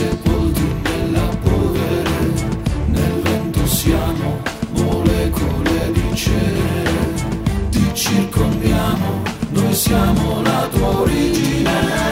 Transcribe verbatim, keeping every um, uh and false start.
sepolti nella polvere, nel vento siamo molecole di cenere, ti circondiamo, noi siamo la tua origine.